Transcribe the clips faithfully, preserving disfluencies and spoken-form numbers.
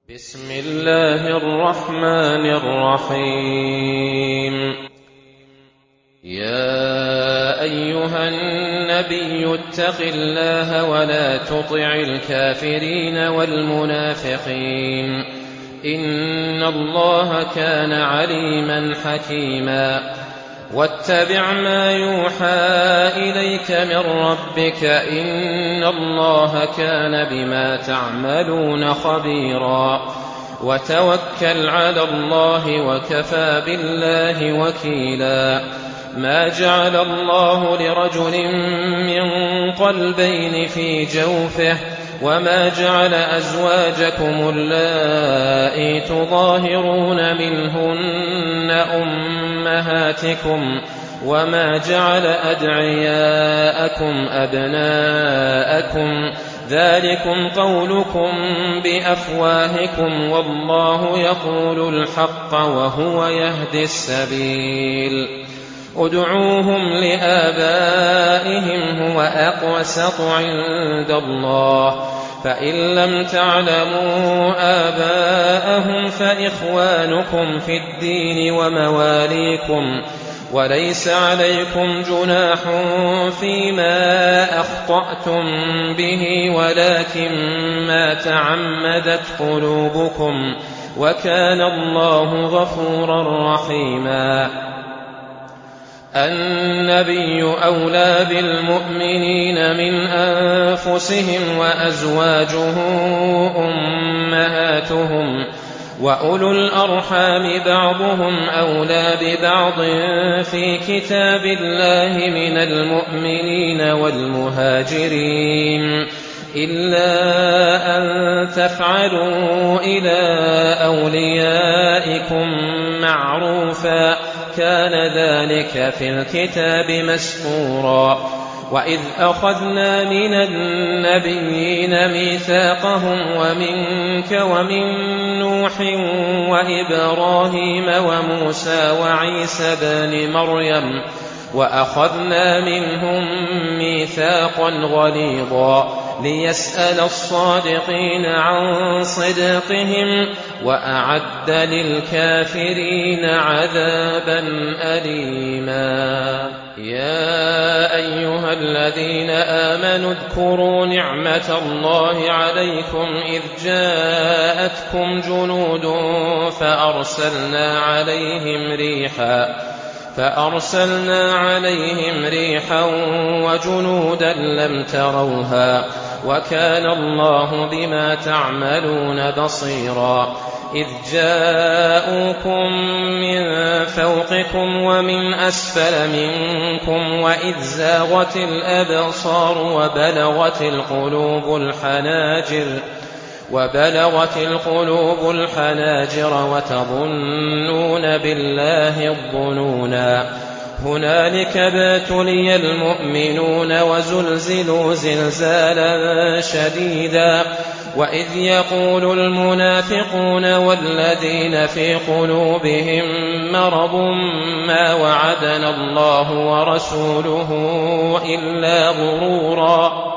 بسم الله الرحمن الرحيم. يا أيها النبي اتق الله ولا تطع الكافرين والمنافقين إن الله كان عليما حكيما. واتبع ما يوحى إليك من ربك إن الله كان بما تعملون خبيرا. وتوكل على الله وكفى بالله وكيلا. ما جعل الله لرجل من قلبين في جوفه وما جعل أزواجكم اللائي تظاهرون منهن أمهاتكم وما جعل أدعياءكم أبناءكم ذلكم قولكم بأفواهكم والله يقول الحق وهو يهدي السبيل. ادعوهم لآبائهم هو أقسط عند الله فإن لم تعلموا آباءهم فإخوانكم في الدين ومواليكم وليس عليكم جناح فيما أخطأتم به ولكن ما تعمدت قلوبكم وكان الله غفورا رحيما. النبي أولى بالمؤمنين من أنفسهم وأزواجه أمهاتهم وأولو الأرحام بعضهم أولى ببعض في كتاب الله من المؤمنين والمهاجرين إلا أن تفعلوا إلى أوليائكم معروفا كان ذلك في الكتاب مسطورا. وإذ أخذنا من النبيين ميثاقهم ومنك ومن نوح وإبراهيم وموسى وعيسى بن مريم وأخذنا منهم ميثاقا غليظا ليسأل الصادقين عن صدقهم وأعد للكافرين عذابا أليما. يا أيها الذين آمنوا اذكروا نعمة الله عليكم إذ جاءتكم جنود فأرسلنا عليهم ريحا فأرسلنا عليهم ريحا وجنودا لم تروها وكان الله بما تعملون بصيرا. إذ جاءوكم من فوقكم ومن أسفل منكم وإذ زاغت الأبصار وبلغت القلوب الحناجر وبلغت القلوب الحناجر وتظنون بالله الظنونا. هنالك ابتلي المؤمنون وزلزلوا زلزالا شديدا. وإذ يقول المنافقون والذين في قلوبهم مرض ما وعدنا الله ورسوله إلا غرورا.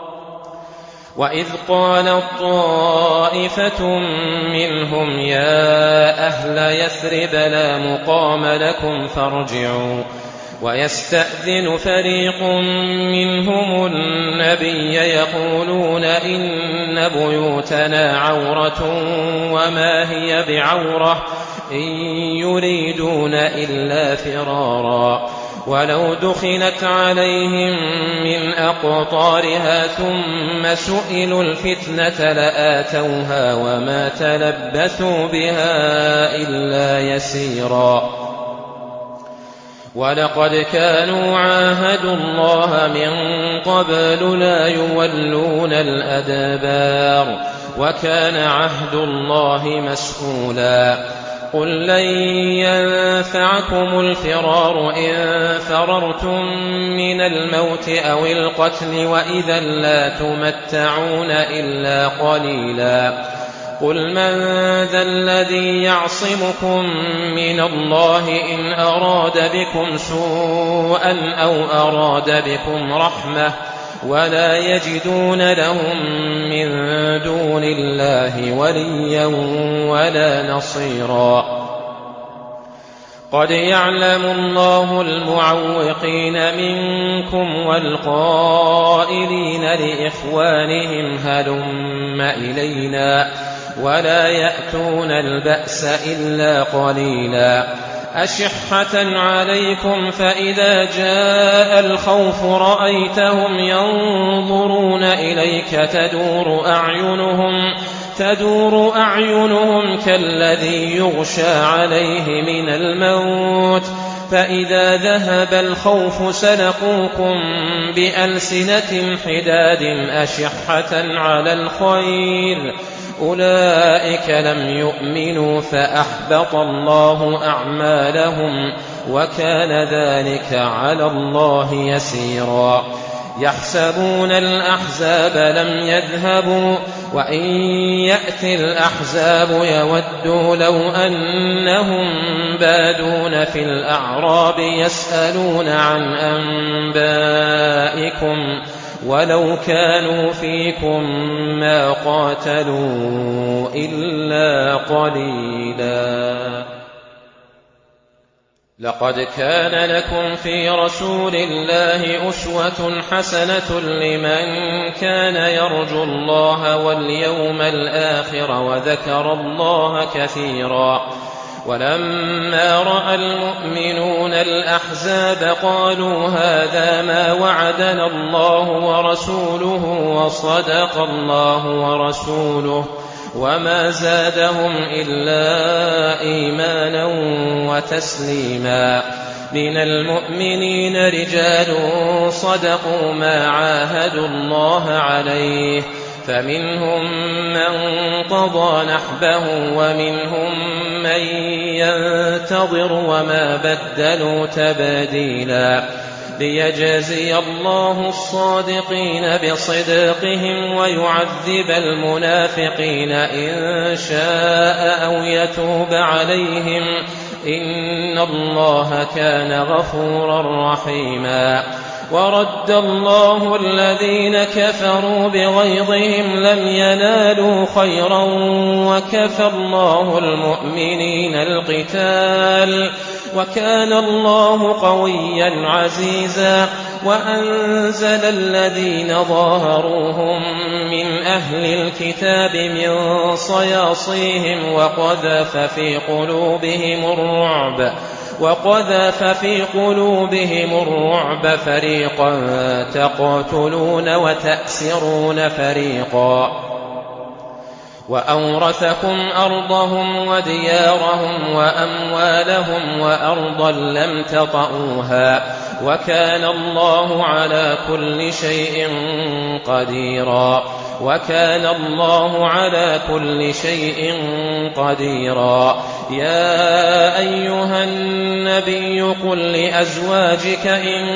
وإذ قالت طائفة منهم يا أهل يثرب لا مقام لكم فارجعوا ويستأذن فريق منهم النبي يقولون إن بيوتنا عورة وما هي بعورة إن يريدون إلا فرارا. ولو دخلت عليهم من أقطارها ثم سئلوا الفتنة لآتوها وما تلبثوا بها إلا يسيرا. ولقد كانوا عاهدوا الله من قبل لا يولون الأدبار وكان عهد الله مسؤولا. قل لن ينفعكم الفرار إن فررتم من الموت أو القتل وإذا لا تمتعون إلا قليلا. قل من ذا الذي يعصمكم من الله إن أراد بكم سوءا أو أراد بكم رحمة ولا يجدون لهم من دون الله وليا ولا نصيرا. قد يعلم الله المعوقين منكم والقائلين لإخوانهم هلم إلينا ولا يأتون البأس إلا قليلا. أشحة عليكم فإذا جاء الخوف رأيتهم ينظرون إليك تدور أعينهم تدور أعينهم كالذي يغشى عليه من الموت فإذا ذهب الخوف سلقوكم بألسنة حداد أشحة على الخير أولئك لم يؤمنوا فأحبط الله أعمالهم وكان ذلك على الله يسيرا. يحسبون الأحزاب لم يذهبوا وإن يأتي الأحزاب يودوا لو أنهم بادون في الأعراب يسألون عن أنبائكم ولو كانوا فيكم ما قاتلوا إلا قليلا. لقد كان لكم في رسول الله أسوة حسنة لمن كان يرجو الله واليوم الآخر وذكر الله كثيرا. ولما رأى المؤمنون الأحزاب قالوا هذا ما وعدنا الله ورسوله وصدق الله ورسوله وما زادهم إلا إيمانا وتسليما. من المؤمنين رجال صدقوا ما عاهدوا الله عليه فمنهم من قضى نحبه ومنهم من ينتظر وما بدلوا تبديلا. ليجزي الله الصادقين بصدقهم ويعذب المنافقين إن شاء أو يتوب عليهم إن الله كان غفورا رحيما. ورد الله الذين كفروا بغيظهم لم ينالوا خيرا وكفى الله المؤمنين القتال وكان الله قويا عزيزا. وأنزل الذين ظاهروهم من أهل الكتاب من صياصيهم وقذف في قلوبهم الرعب وقذف في قلوبهم الرعب فريقا تقتلون وتأسرون فريقا. وأورثكم أرضهم وديارهم وأموالهم وأرضا لم تطئوها وكان الله على كل شيء قديرا. وكان الله على كل شيء قديرا. يا أيها النبي قل لأزواجك إن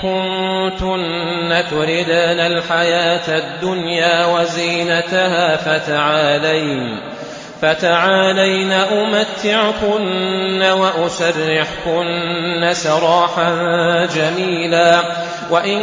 كنتن تردن الحياة الدنيا وزينتها فتعالين فتعالين أمتعكن وأسرحكن سراحا جميلا. وإن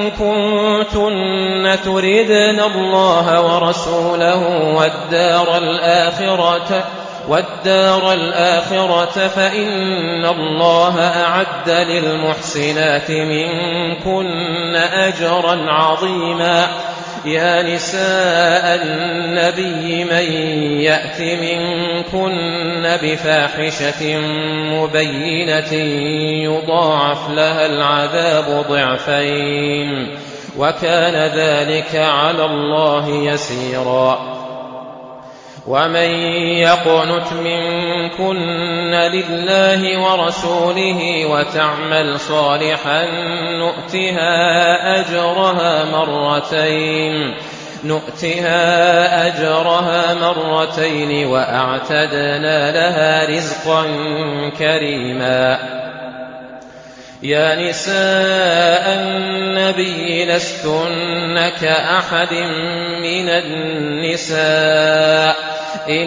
كنتن تردن الله ورسوله والدار الآخرة والدار الآخرة فإن الله أعد للمحسنات منكن أجرا عظيما. يا نساء النبي من يأت منكن بفاحشة مبينة يضاعف لها العذاب ضعفين وكان ذلك على الله يسيرا. ومن يقنت منكن لله ورسوله وتعمل صالحا نؤتها أجرها مرتين نؤتها أجرها مرتين وأعتدنا لها رزقا كريما. يا نساء النبي لستن كأحد من النساء إن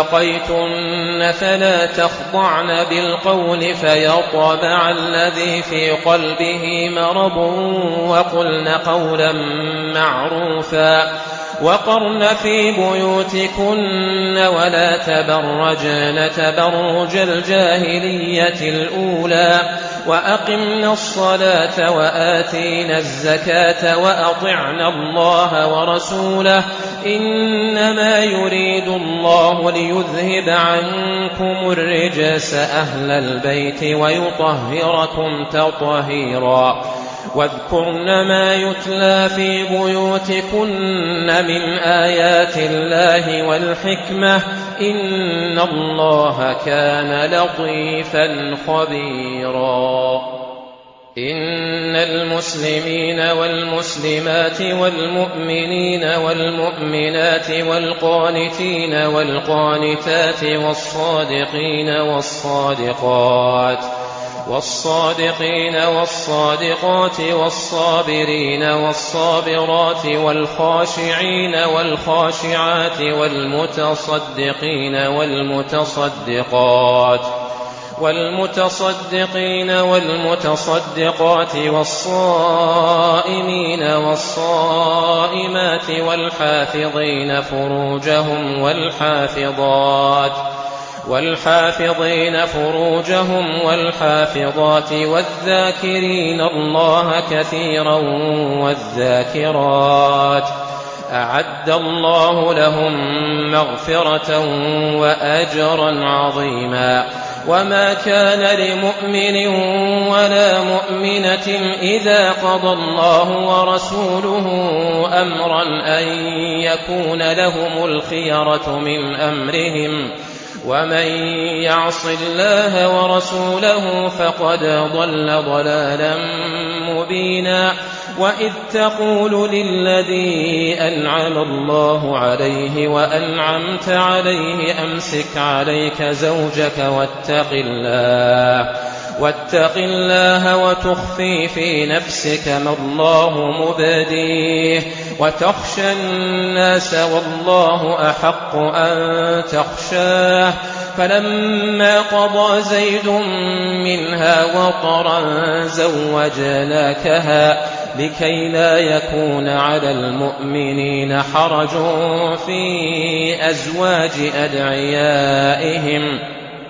اتقيتن فلا تخضعن بالقول فيطبع الذي في قلبه مرض وقلن قولا معروفا وقرن في بيوتكن ولا تبرجن تبرج الجاهلية الأولى وأقمنا الصلاة وآتينا الزكاة وأطعنا الله ورسوله إنما يريد الله ليذهب عنكم الرجس أهل البيت ويطهركم تطهيرا واذكرن ما يتلى في بيوتكن من آيات الله والحكمة إن الله كان لطيفا خبيرا إن المسلمين والمسلمات والمؤمنين والمؤمنات والقانتين والقانتات والصادقين والصادقات والصادقين والصادقات والصابرين والصابرات والخاشعين والخاشعات والمتصدقين والمتصدقات والمتصدقين والمتصدقات والصائمين والصائمات والحافظين فروجهم والحافظات والحافظين فروجهم والحافظات والذاكرين الله كثيرا والذاكرات أعد الله لهم مغفرة وأجرا عظيما وما كان لمؤمن ولا مؤمنة إذا قضى الله ورسوله أمرا أن يكون لهم الخيرة من أمرهم ومن يعص الله ورسوله فقد ضل ضلالا مبينا وإذ تقول للذي أنعم الله عليه وأنعمت عليه أمسك عليك زوجك واتق الله واتق الله وتخفي في نفسك ما الله مبديه وتخشى الناس والله أحق أن تخشاه فلما قضى زيد منها وطرا زوجناكها لكي لا يكون على المؤمنين حرج في أزواج أدعيائهم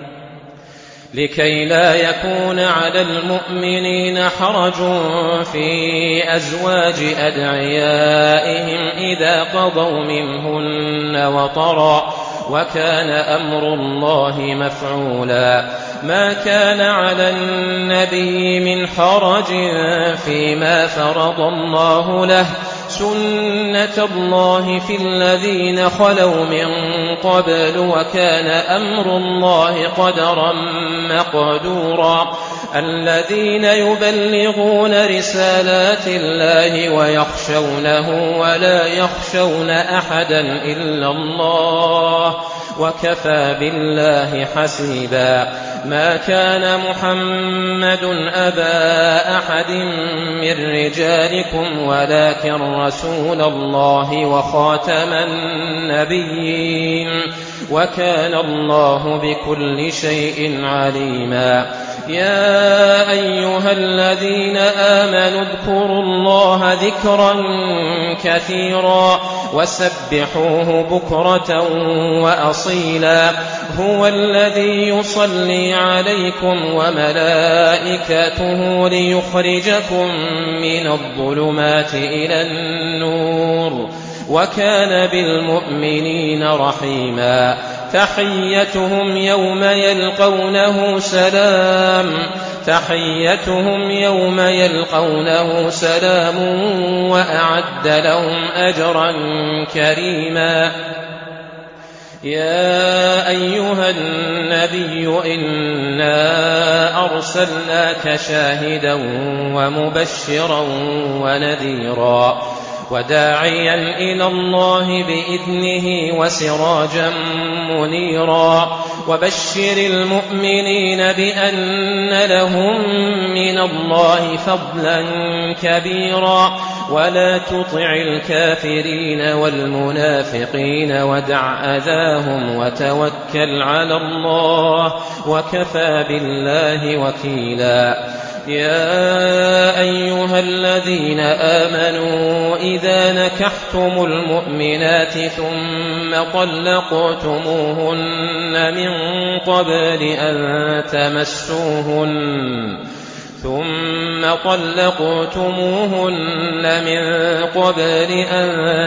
لكي لا يكون على المؤمنين حرج في أزواج أدعيائهم إذا قضوا منهن وطرا وكان أمر الله مفعولا ما كان على النبي من حرج فيما فرض الله له سنة الله في الذين خلوا من قبل وكان أمر الله قدرا مقدورا الذين يبلغون رسالات الله ويخشونه ولا يخشون أحدا إلا الله وكفى بالله حسيبا ما كان محمد أبا أحد من رجالكم ولكن رسول الله وخاتم النبيين وكان الله بكل شيء عليما يا أيها الذين آمنوا اذكروا الله ذكرا كثيرا وسبحوه بكرة وأصيلا هو الذي يصلي عليكم وملائكته ليخرجكم من الظلمات إلى النور وكان بالمؤمنين رحيما تحيتهم يوم يلقونه سلام تحيتهم يوم يلقونه سلام وأعد لهم أجرا كريما يا أيها النبي إنا أرسلناك شاهدا ومبشرا ونذيرا وداعيا إلى الله بإذنه وسراجا منيرا وبشر المؤمنين بأن لهم من الله فضلا كبيرا ولا تطع الكافرين والمنافقين ودع أذاهم وتوكل على الله وكفى بالله وكيلا. يا أيها الذين آمنوا إذا نكحتم المؤمنات ثم طلقتموهن من قبل أن تمسوهن ثم طلقتموهن من قبل أن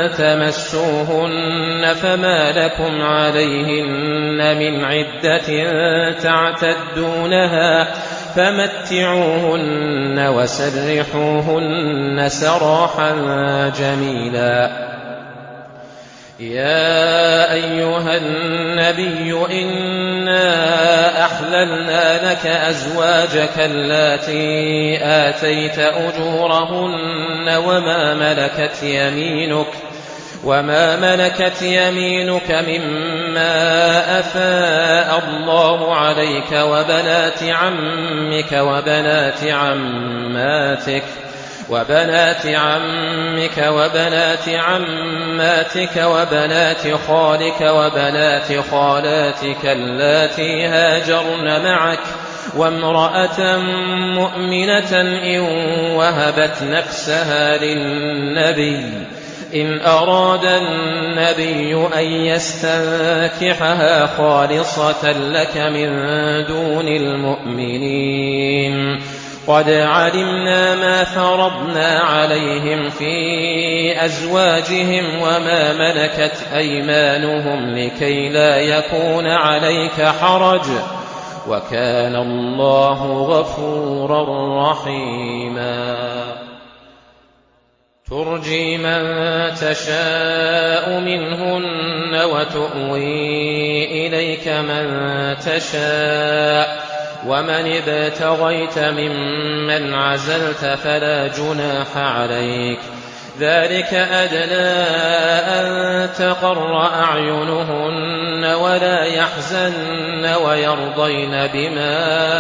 تمسوهن فما لكم عليهن من عدة تعتدونها فمتعوهن وسرحوهن سراحا جميلا. يا أيها النبي إنا أحللنا لك أزواجك اللاتي آتيت أجورهن وما ملكت يمينك وما ملكت يمينك مما أفاء الله عليك وبنات عمك وبنات عماتك وبنات عمك وبنات عماتك وبنات خالك وبنات خالاتك اللاتي هاجرن معك وامرأة مؤمنة إن وهبت نفسها للنبي إن أراد النبي أن يستنكحها خالصة لك من دون المؤمنين. قد علمنا ما فرضنا عليهم في أزواجهم وما ملكت أيمانهم لكي لا يكون عليك حرج وكان الله غفورا رحيما. ترجي من تشاء منهن وتؤوي إليك من تشاء ومن ابتغيت ممن عزلت فلا جناح عليك ذلك أدنى أن تقر أعينهن ولا يحزن ويرضين بما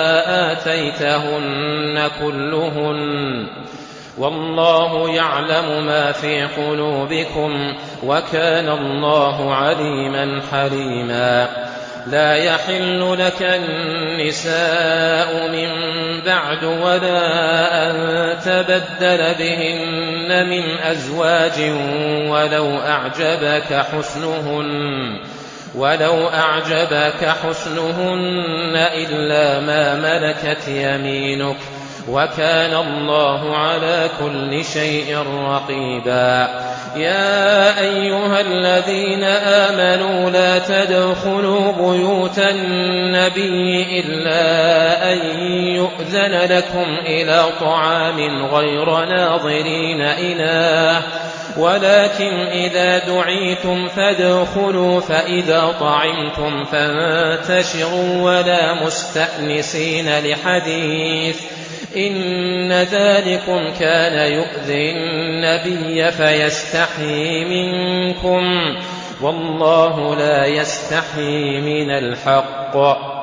آتيتهن كلهن والله يعلم ما في قلوبكم وكان الله عليما حليما. لا يحل لك النساء من بعد ولا أن تبدل بهن من أزواج ولو أعجبك حسنهن ولو أعجبك حسنهن إلا ما ملكت يمينك وكان الله على كل شيء رقيبا. يا أيها الذين آمنوا لا تدخلوا بيوت النبي إلا أن يؤذن لكم إلى طعام غير ناظرين إناه ولكن إذا دعيتم فادخلوا فإذا طعمتم فانتشروا ولا مستأنسين لحديث إن ذلكم كان يؤذي النبي فيستحيي منكم والله لا يستحيي من الحق.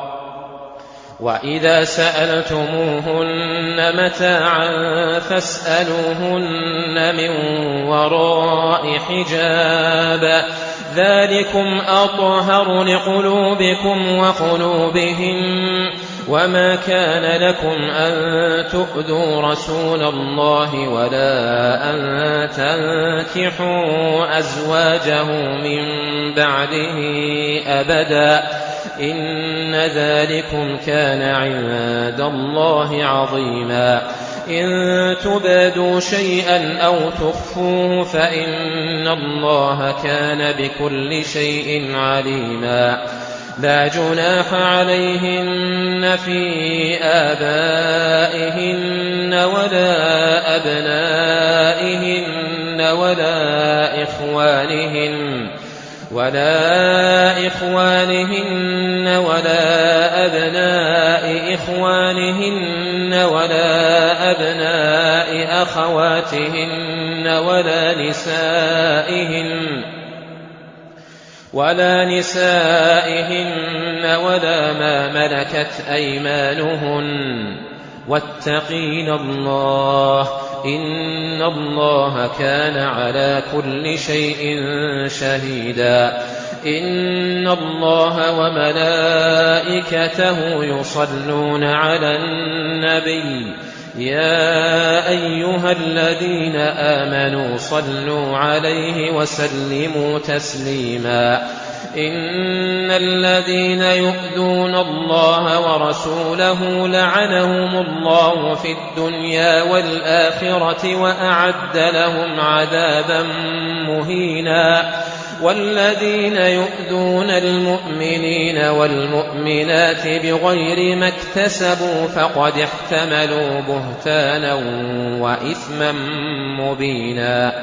وإذا سألتموهن متاعا فاسألوهن من وراء حجاب ذلكم أطهر لقلوبكم وقلوبهم وما كان لكم أن تؤذوا رسول الله ولا أن تنكحوا أزواجه من بعده أبدا إن ذلكم كان عند الله عظيما. إن تبدوا شيئا أو تخفوه فإن الله كان بكل شيء عليما. لا جناح عليهن في آبائهن ولا أبنائهن ولا إخوانهن ولا إخوانهن ولا أبناء إخوانهن ولا أبناء أخواتهن ولا نسائهن ولا نسائهن ولا ما ملكت أيمانهن واتقين الله إن الله كان على كل شيء شهيدا إن الله وملائكته يصلون على النبي يا أيها الذين آمنوا صلوا عليه وسلموا تسليما إن الذين يؤذون الله ورسوله لعنهم الله في الدنيا والآخرة وأعد لهم عذابا مهينا والذين يؤذون المؤمنين والمؤمنات بغير ما اكتسبوا فقد احتملوا بهتانا وإثما مبينا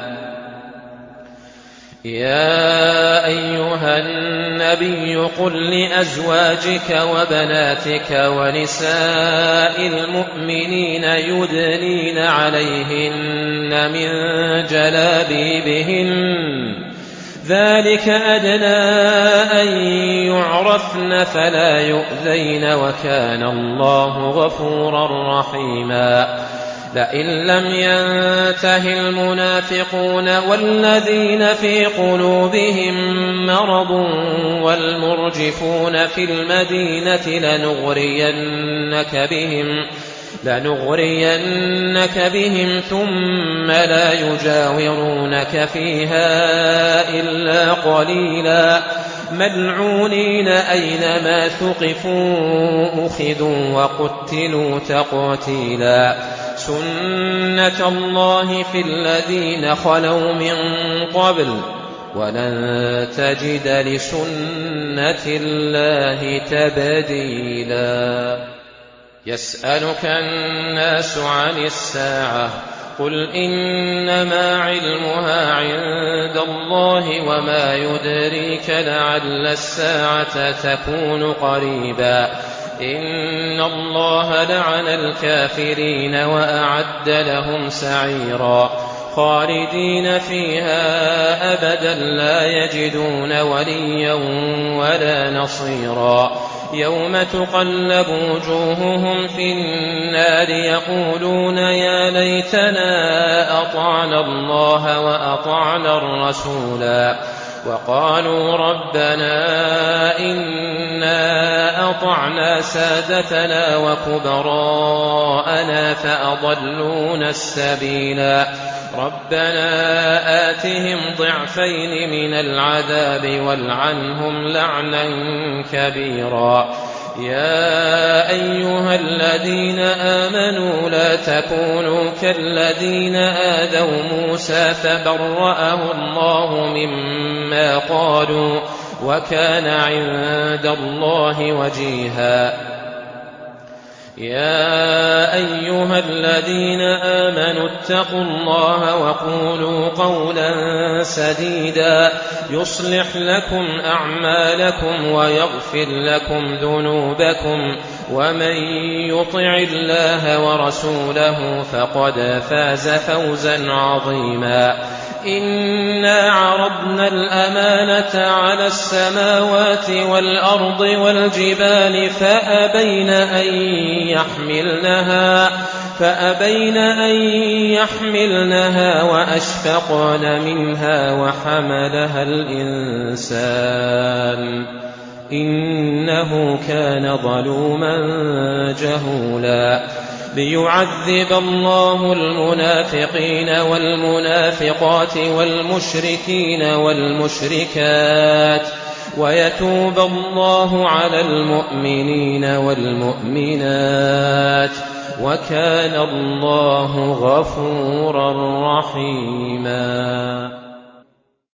يا أيها النبي قل لأزواجك وبناتك ونساء المؤمنين يدنين عليهن من جلابيبهن ذلك أدنى أن يعرفن فلا يؤذين وكان الله غفورا رحيما لئن لم ينته المنافقون والذين في قلوبهم مرض والمرجفون في المدينة لنغرينك بهم لنغرينك بهم ثم لا يجاورونك فيها إلا قليلا ملعونين أينما ثقفوا أخذوا وقتلوا تقتيلا سنة الله في الذين خلوا من قبل ولن تجد لسنة الله تبديلا يسألك الناس عن الساعة قل إنما علمها عند الله وما يدريك لعل الساعة تكون قريبا إن الله لعن الكافرين وأعد لهم سعيرا خالدين فيها أبدا لا يجدون وليا ولا نصيرا يوم تقلب وجوههم في النار يقولون يا ليتنا أطعنا الله وأطعنا الرسولا وقالوا ربنا إنا أطعنا سادتنا وكبراءنا فأضلونا السبيلا ربنا آتهم ضعفين من العذاب والعنهم لعنا كبيرا يا أيها الذين آمنوا لا تكونوا كالذين آذوا موسى فبرأه الله مما قالوا وكان عند الله وجيها يا أيها الذين آمنوا اتقوا الله وقولوا قولا سديدا يصلح لكم أعمالكم ويغفر لكم ذنوبكم ومن يطع الله ورسوله فقد فاز فوزا عظيما إنا عرضنا الأمانة على السماوات والأرض والجبال فأبين أن يحملنها فأبين أن يحملنها وأشفقن منها وحملها الإنسان إنه كان ظلوما جهولا ليعذب الله المنافقين والمنافقات والمشركين والمشركات ويتوب الله على المؤمنين والمؤمنات وكان الله غفورا رحيما.